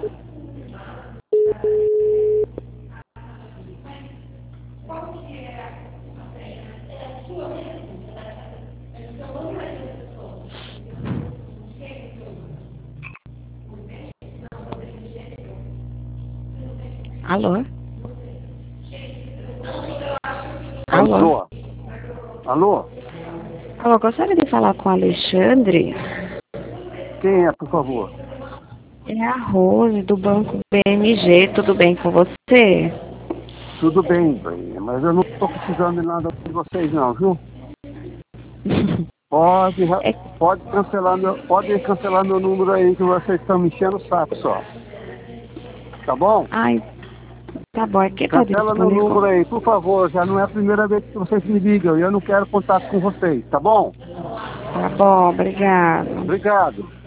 Alô? Alô? Alô? Alô? Alô, gostaria de falar com o Alexandre? Quem é, por favor? É a Rose, do Banco BMG, tudo bem com você? Tudo bem, bem, mas eu não estou precisando de nada de vocês não, viu? Pode, É, pode cancelar meu número aí que vocês estão me enchendo o saco só. Tá bom? ai, tá bom, é que tá Cancela meu disponível. número aí, por favor. Já não é a primeira vez que vocês me ligam e eu não quero contato com vocês, tá bom? Tá bom, obrigado. Obrigado.